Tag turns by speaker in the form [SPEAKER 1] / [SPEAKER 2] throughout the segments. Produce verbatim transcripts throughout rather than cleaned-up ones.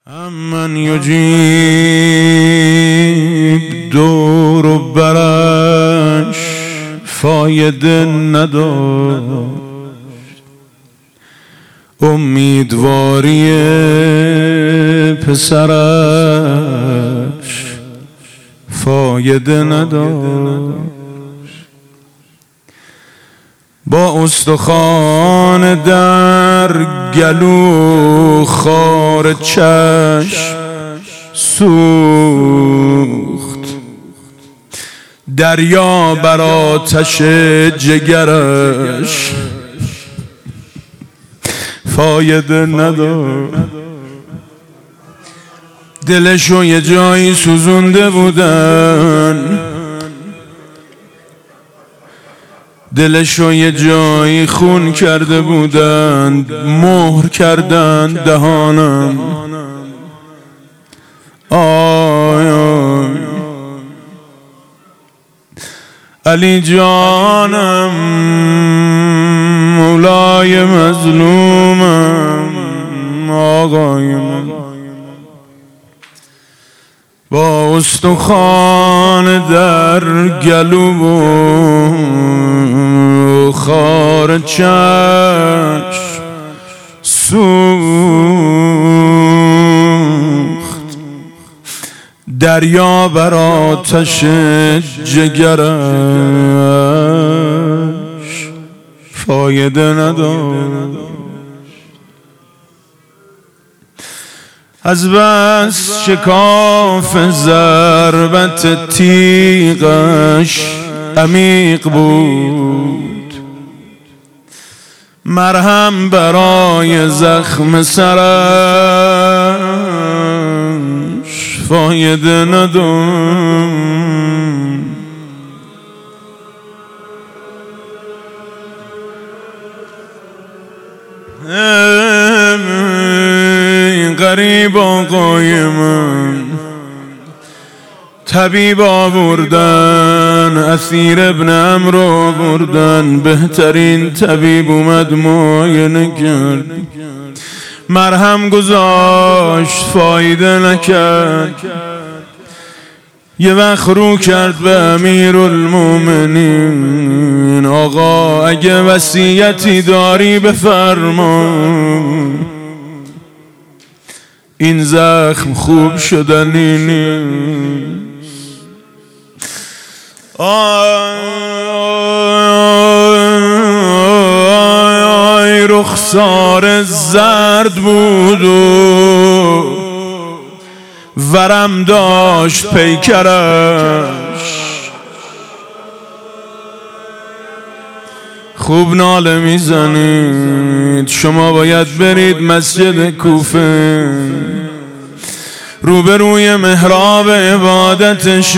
[SPEAKER 1] امن یجیب دور و برش فایده نداشت، امیدواری پسرش فایده نداشت. با استخوان در گلو خار چشم سوخت، دریا بر آتش جگرش فایده نداشت. دلشو یه جایی سوزونده بودن، دلشو یه جایی خون کرده بودند، مهر کردن دهانم. آی آی علی جانم، مولای مظلومم، آقای من. با استخوان در گلو و خار چشم سوخت، دریا بر آتش جگرش فایده نداشت. از بس شکاف ضربت تیغش عمیق بود، مرهم برای زخم سرش فایده نداشت. غریب آقای من، طبیب آوردن، اسیر ابن عمرو آوردن، بهترین طبیب اومد معاینه کرد، مرهم گذاشت فایده نکرد. یه وقت رو کرد به امیرالمومنین، آقا اگه وصیتی داری بفرما، این زخم خوب شدنی نیست. آی رخسار زرد بود و ورم داشت پیکرش، خوب ناله میزنید. شما باید برید مسجد کوفه، روبروی محراب عبادتش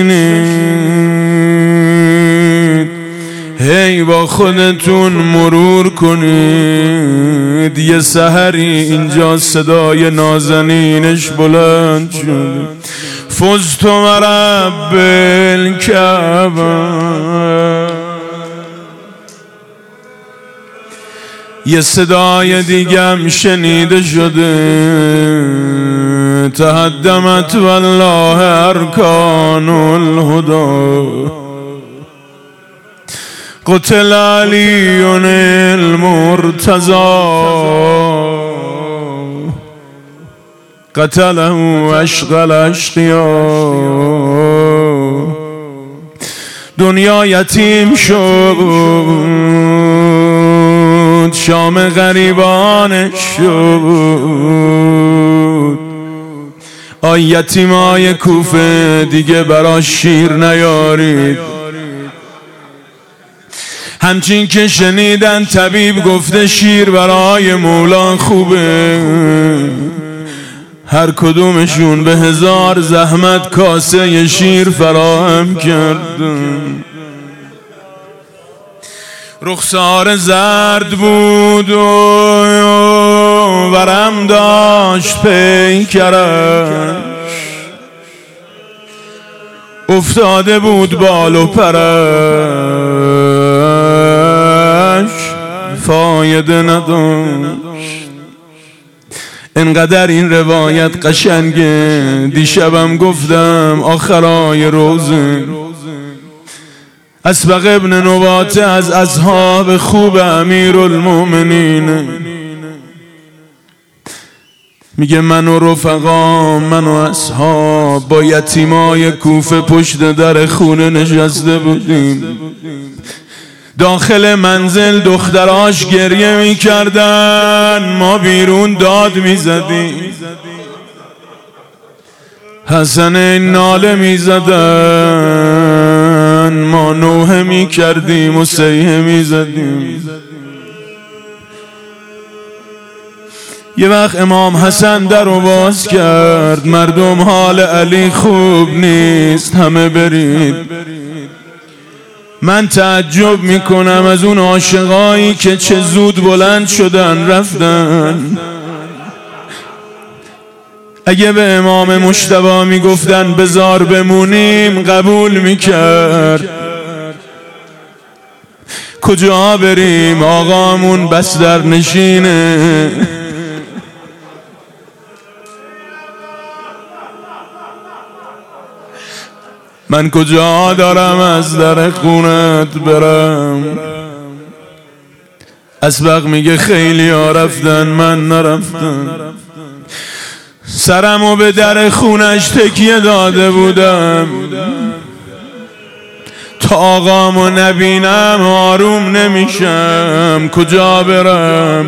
[SPEAKER 1] بشینید، هی با خودتون مرور کنید. یه سحری اینجا صدای نازنینش بلند شد، فزت و رب الکعبه. یه صدای دیگم شنیده شده، تهدمت والله ارکان الهدی، قتل علی المرتضی، قتله عشق الاشقیا. دنیا یتیم شد، شام غریبانش شد. آی یتیمای کوفه دیگه برا شیر نیارید. همچین که شنیدن طبیب گفته شیر برای مولا خوبه، هر کدومشون به هزار زحمت کاسه ی شیر فراهم کردن. رخسار زرد بود و ورم داشت پیکرش، افتاده بود بال و پرش فایده نداشت. انقدر این روایت قشنگه، دیشبم گفتم آخرای روزه. اسبق ابن نباته از اصحاب خوب امیرالمومنین، میگه من و رفقام، من و اصحاب با یتیمای کوفه پشت در خونه نشسته بودیم. داخل منزل دختراش گریه میکردن، ما بیرون داد میزدیم. حسن ناله میزدن، ما نوحه میکردیم و سیحه میزدیم. یه وقت امام حسن در رو باز کرد، مردم حال علی خوب نیست، همه برید. من تعجب میکنم از اون عاشقایی که چه زود بلند شدن رفتن. اگه به امام مجتبی میگفتن بزار بمونیم قبول میکرد. کجا بریم؟ آقامون بستر نشینه. من کجا دارم از در خونت برم؟ اسبق میگه خیلی ها رفتن، من نرفتم. سرمو به در خونش تکیه داده بودم، تا آقامو نبینم آروم نمیشم. کجا برم؟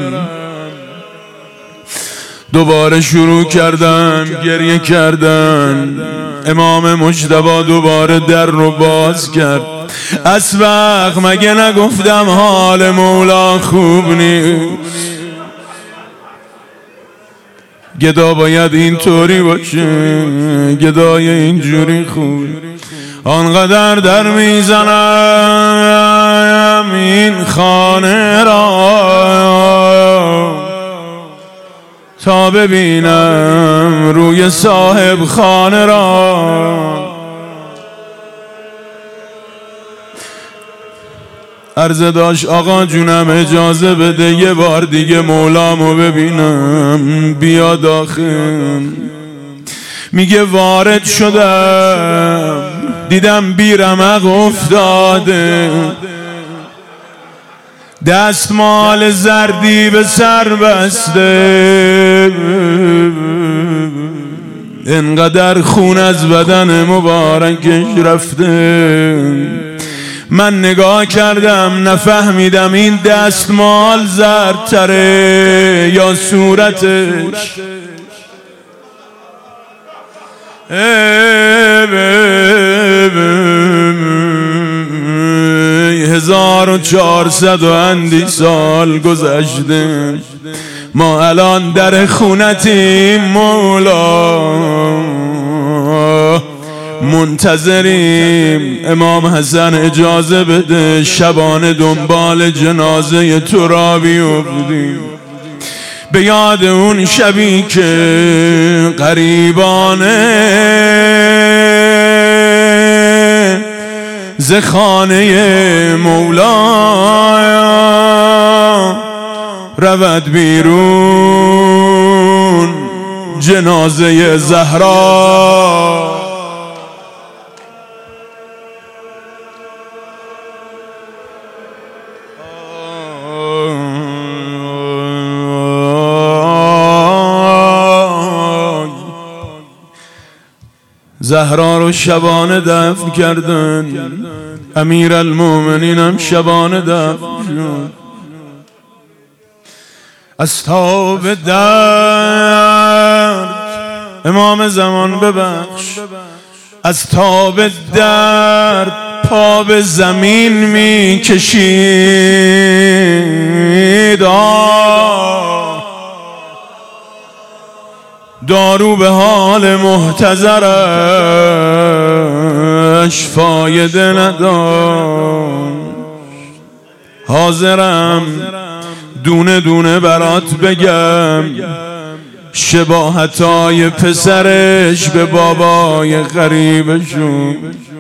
[SPEAKER 1] دوباره شروع کردم گریه کردن. امام مجتبی دوباره در رو باز کرد. اسبق مگه نگفتم حال مولا خوب نیست؟ گدا باید اینطوری باشه، گدای اینجوری خوب. آنقدر در میزنم این خانه را، تا ببینم روی صاحب خانه را. عرضه داشت آقا جونم اجازه بده یه بار دیگه مولامو ببینم، بیا داخل. میگه وارد شدم، دیدم بیرمق افتاده، دستمال زردی به سر بسته، انقدر خون از بدن مبارکش رفته. من نگاه کردم نفهمیدم این دستمال زردتره یا صورتش. هزار و چهارصد و اندی سال گذشته، ما الان در خونتیم مولا، منتظریم. امام حسن اجازه بده شبانه دنبال جنازه تو را بیفتیم، به یاد اون شبی که قریبانه ز خانه مولا رود بیرون جنازه زهرا. زهرا رو شبانه دفن کردن، امیرالمومنین هم شبانه دفن شد. از تاب درد امام زمان ببخش، از تاب درد پا به زمین می کشید. دارو به حال محتضرش فایده نداشت. حاضرم دونه دونه برات بگم شباهتای پسرش به بابای غریبشون.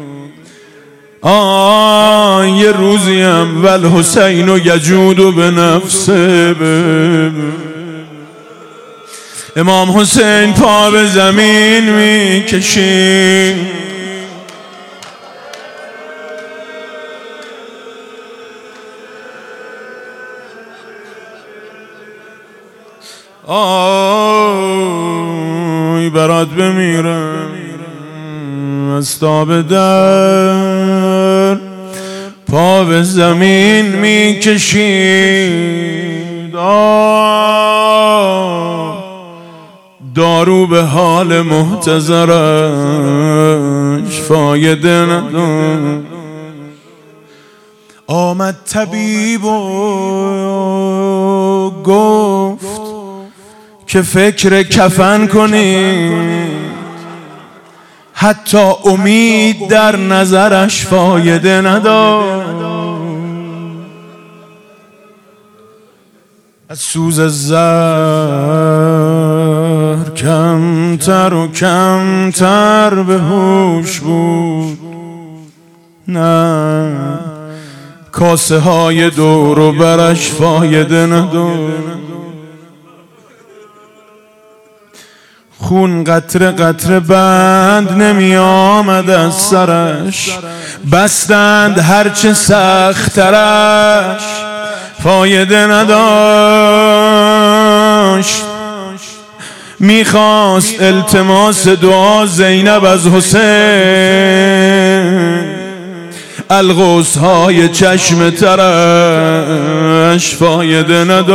[SPEAKER 1] آه یه روزیم ول حسین و یجود و به نفسه امام حسین پا به زمین میکشید، آی برات بمیرم از تاب در، پا به زمین میکشید. دارو به حال محتضرش فایده نداد. آمد طبیب و گفت که فکر کفن کنید، حتی امید در نظرش فایده نداد. از سوز زهر کمتر و کمتر به هوش بود، نه کاسه های دور و برش فایده نداد. خون قطره قطره بند نمی آمد از سرش، بستند هرچه سخت‌ترش فایده نداشت. میخواست التماس دعا زینب از حسین، الغوث‌های چشم ترش فایده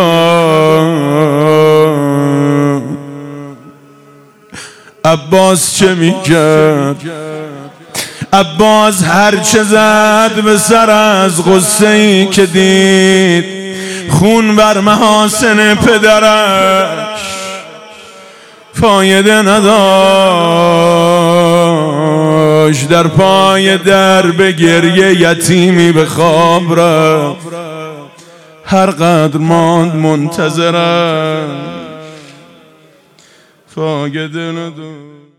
[SPEAKER 1] نداشت. عباس چه میکرد؟ عباس هر چه زد به سر از غصه ای که دید خون بر محاسن پدرش فایده نداشت. در پای در به گریه یتیمی به خواب رفت، هر قدر ماند منتظرش فایده نداشت.